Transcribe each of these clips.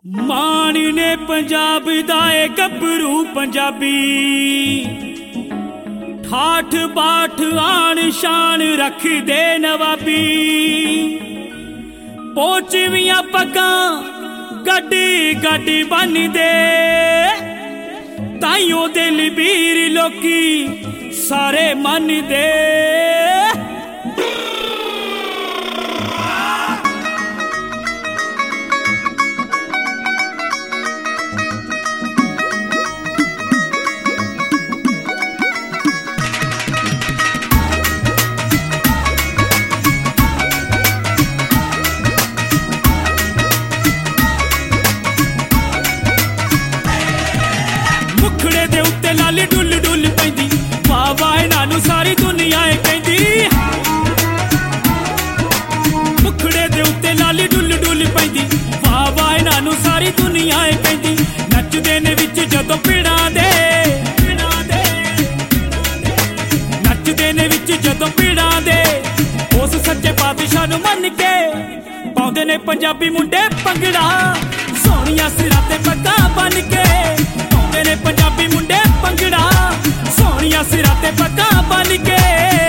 ਮਾਣ ਨੇ ਪੰਜਾਬ ਦਾ ਏ ਗੱਭਰੂ ਪੰਜਾਬੀ, ਠਾਠ ਬਾਠ ਆਣ ਸ਼ਾਨ ਰੱਖਦੇ ਨਵਾਬੀ। ਪੋਚਵੀਆਂ ਪੱਗਾਂ ਗੱਡੀ ਗੱਡੀ ਬੰਨਦੇ, ਤਾਈਓ ਦਿਲ ਵੀਰ ਲੋਕੀ ਸਾਰੇ ਮੰਨਦੇ। ਦੇ ਉੱਤੇ ਲਾਲੀ ਡੁੱਲ ਡੁੱਲ ਪੈਂਦੀ, ਵਾਹ ਵਾਹ ਇਹਨਾਂ ਨੂੰ ਸਾਰੀ ਦੁਨੀਆ ਏ ਕਹਿੰਦੀ। ਮੁਖੜੇ ਦੇ ਉੱਤੇ ਲਾਲੀ ਡੁੱਲ ਡੁੱਲ ਪੈਂਦੀ, ਵਾਹ ਵਾਹ ਇਹਨਾਂ ਨੂੰ ਸਾਰੀ ਦੁਨੀਆ ਏ ਕਹਿੰਦੀ। ਨੱਚਦੇ ਨੇ ਵਿੱਚ ਜਦੋਂ ਪੀੜਾਂ ਦੇ, ਨੱਚਦੇ ਨੇ ਵਿੱਚ ਜਦੋਂ ਪੀੜਾਂ ਦੇ, ਉਸ ਸੱਚੇ ਪਾਤਸ਼ਾਹ ਨੂੰ ਮੰਨ ਕੇ ਪਾਉਂਦੇ ਨੇ ਪੰਜਾਬੀ ਮੁੰਡੇ ਭੰਗੜਾ। ਸੋਹਣੀਆਂ ਸਿਰਾਂ ਤੇ ਪੱਗਾਂ ਬੰਨ ਕੇ ਪਾਉਂਦੇ ਨੇ ਪੰਜਾਬੀ ਮੁੰਡੇ ਭੰਗੜਾ, ਸੋਹਣੀਆਂ ਸਿਰਾਂ ਤੇ ਪੱਗਾਂ ਬੰਨ ਕੇ।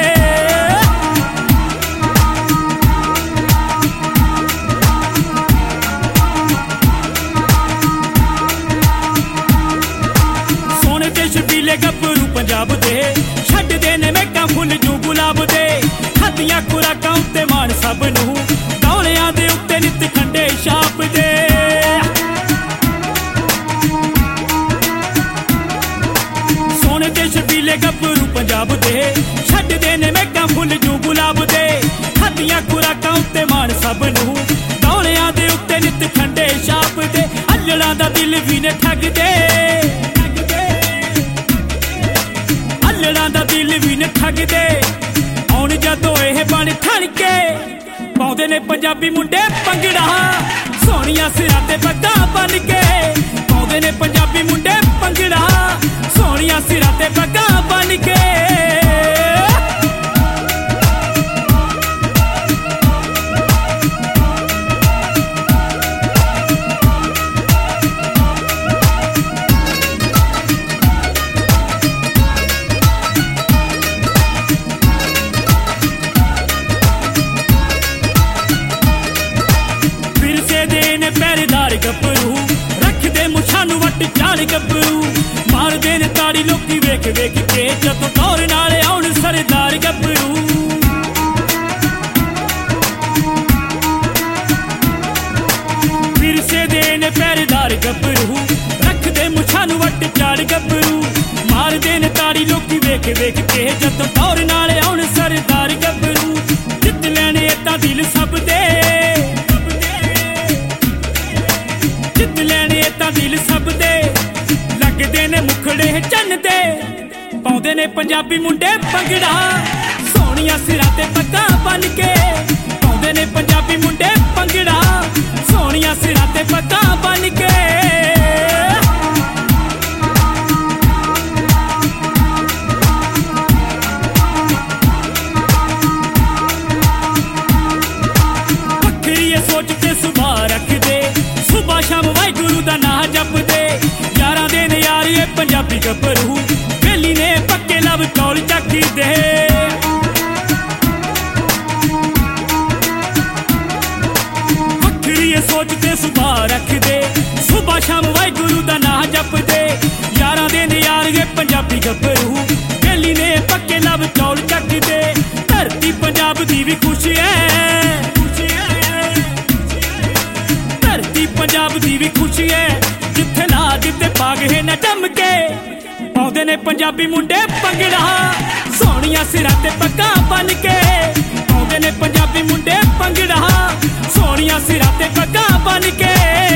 ਸੋਹਣੇ ਤੇ ਛਬੀਲੇ ਗੱਭਰੂ ਪੰਜਾਬ ਦੇ, ਛੱਡਦੇ ਨੇ ਮਹਿਕਾਂ ਫੁੱਲ ਜੂ ਗੁਲਾਬ ਦੇ। ਖਾਧੀਆਂ ਖੁਰਾਕਾਂ ਉੱਤੇ ਮਾਣ ਸਭ ਨੂੰ, ਦੌਲਿਆਂ ਦੇ ਉੱਤੇ ਨਿੱਤ ਖੰਡੇ ਛਾਪਦੇ। ਛਬੀਲੇ ਗੱਭਰੂ ਪੰਜਾਬ ਦੇ, ਛੱਡਦੇ ਨੇ ਮਹਿਕਾਂ ਫੁੱਲ ਜੂ ਗੁਲਾਬ ਦੇ। ਖਾਧੀਆਂ ਖੁਰਾਕਾਂ ਉੱਤੇ ਮਾਣ ਸਭ ਨੂੰ, ਦੌਲਿਆਂ ਦੇ ਉੱਤੇ ਨਿੱਤ ਖੰਡੇ ਛਾਪਦੇ। ਅੱਲੜਾਂ ਦਾ ਦਿਲ ਵੀ ਨੇ ਠੱਗਦੇ, ਅੱਲੜਾਂ ਦਾ ਦਿਲ ਵੀ ਨੇ ਠੱਗਦੇ। ਆਉਣ ਜਦੋਂ ਇਹ ਬਣ ਠਣ ਕੇ ਪਾਉਂਦੇ ਨੇ ਪੰਜਾਬੀ ਮੁੰਡੇ ਭੰਗੜਾ। ਸੋਹਣੀਆਂ ਸਿਰਾਂ ਤੇ ਪੱਗਾਂ ਬੰਨ ਕੇ ਪਾਉਂਦੇ ਨੇ ਪੰਜਾਬੀ ਮੁੰਡੇ ਭੰਗੜਾ, ਸੋਹਣੀਆਂ ਸਿਰਾਂ ਤੇ ਪੱਗਾਂ ਬੰਨ ਕੇ। ਵਿਰਸੇ ਦੇ ਨੇ ਪਹਿਰੇਦਾਰ ਗੱਭਰੂ, ਰੱਖਦੇ ਮੁੱਛਾਂ ਨੂੰ ਵੱਟ ਝਾੜ ਗੱਭਰੂ। ਮਾਰਦੇ ਨੇ ਤਾੜੀ ਲੋਕੀ ਵੇਖ ਵੇਖ ਕੇ, ਜਦੋਂ ਦੌਰ ਨਾਲ ਆਉਣ ਸਰਦਾਰ ਗੱਭਰੂ। ਵਿਰਸੇ ਦੇ ਨੇ ਪਹਿਰੇਦਾਰ ਗੱਭਰੂ, ਰੱਖਦੇ ਮੁੱਛਾਂ ਨੂੰ ਵੱਟ ਝਾੜ ਗੱਭਰੂ। ਮਾਰਦੇ ਨੇ ਤਾੜੀ ਲੋਕੀ ਵੇਖ ਵੇਖ ਕੇ, ਜਦੋਂ ਦੌਰ ਨਾਲ ਆਉਣ ਸਰਦਾਰ ਗੱਭਰੂ। ਜਿੱਤ ਲੈਣੇ ਤਾਂ ਦਿਲ ਸਭ ਦੇ, ਜਿੱਤ ਲੈਣੇ ਤਾਂ ਦਿਲ ਸਭ ਦੇ। ਲੱਗਦੇ ਨੇ ਮੁਖੜੇ ਚੰਨ ਤੇ ਪਾਉਂਦੇ ਨੇ ਪੰਜਾਬੀ ਮੁੰਡੇ ਭੰਗੜਾ। ਸੋਹਣੀਆਂ ਸਿਰਾਂ ਤੇ ਪੱਗਾਂ ਬੰਨ ਕੇ ਪਾਉਂਦੇ ਨੇ ਪੰਜਾਬੀ ਮੁੰਡੇ ਭੰਗੜਾ, ਸੋਹਣੀਆਂ ਸਿਰਾਂ ਤੇ ਪੱਗਾਂ ਬੰਨ ਕੇ। ਵੱਖਰੀ ਸੋਚ ਤੇ ਸੁਭਾਅ ਰੱਖਦੇ, ਸੁਬਾ ਸ਼ਾਮ ਵਾਹਿਗੁਰੂ ਦਾ ਨਾਂ ਜਪਦੇ। ਯਾਰਾਂ ਦੇ ਨੇ ਯਾਰ ਇਹ ਪੰਜਾਬੀ ਗੱਭਰੂ, ਵੇਲੀ ਨੇ ਪੱਕੇ ਲਵ ਤੌਲ ਚੱਕਦੇ। ਵੱਖਰੀ ਸੋਚ ਤੇ ਸੁਭਾਅ ਰੱਖਦੇ, ਸੁਬਾ ਸ਼ਾਮ ਵਾਹਿਗੁਰੂ ਦਾ ਨਾਂ ਜਪਦੇ। ਯਾਰਾਂ ਦੇ ਨੇ ਯਾਰ ਇਹ ਪੰਜਾਬੀ ਗੱਭਰੂ, ਵੇਲੀ ਨੇ ਪੱਕੇ ਲਵ ਤੌਲ ਚੱਕਦੇ। ਧਰਤੀ ਪੰਜਾਬ ਦੀ ਵੀ ਖੁਸ਼ੀ ਹੈ, ਧਰਤੀ ਪੰਜਾਬ ਦੀ ਵੀ ਖੁਸ਼ੀ ਹੈ, ਜਿੱਥੇ ਲਾਜ ਤੇ ਬਾਗੇ ਨਾ ਟੰਮ ਕੇ ਪਾਉਂਦੇ ਨੇ ਪੰਜਾਬੀ ਮੁੰਡੇ ਭੰਗੜਾ। ਸੋਹਣੀਆਂ ਸਿਰਾਂ ਤੇ ਪੱਗਾਂ ਬੰਨ ਕੇ ਪਾਉਂਦੇ ਨੇ ਪੰਜਾਬੀ ਮੁੰਡੇ ਭੰਗੜਾ, ਸੋਹਣੀਆਂ ਸਿਰਾਂ ਤੇ ਪੱਗਾਂ ਬੰਨ ਕੇ।